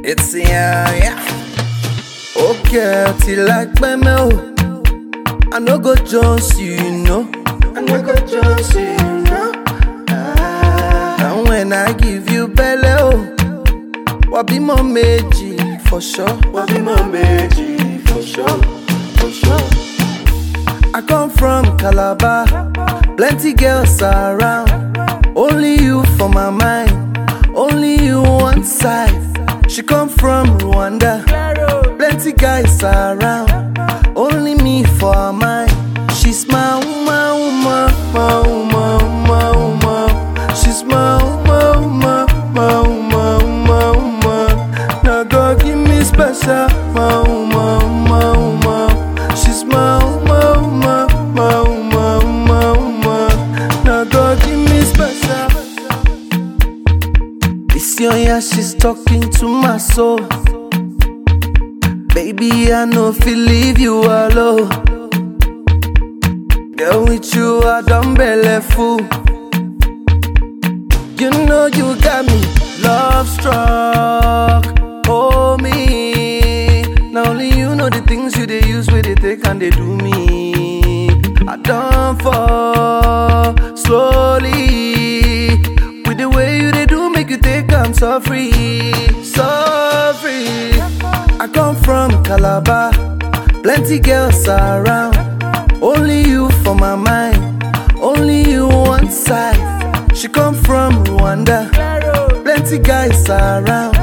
It's yeah. Okay, till like me, I no go just you know. I no go just you know. And when I give you belly, what be my meji for sure. What be my meji for sure, for sure. I come from Calabar, plenty girls around. Only you for my mind, only you one side. She come from Rwanda, plenty guys around. Only me for her mind. She's my woman, woman, my woman, my woman. She's my woman, woman, my woman, my woman. Now God give me special, my woman, my woman. She's my woman, woman, my woman, my woman. Now God give me special. This young yeah, she's talking to my soul. Baby, I know feel leave you alone. Girl, with you I done belly full. You know you got me love struck. Oh me, now only you know the things you they use with they take and they do me. I done fall slowly with the way you they do make you take I'm so free, so free. I come from Calabar, plenty girls around. Only you for my mind, only you one side. She come from Rwanda, plenty guys around.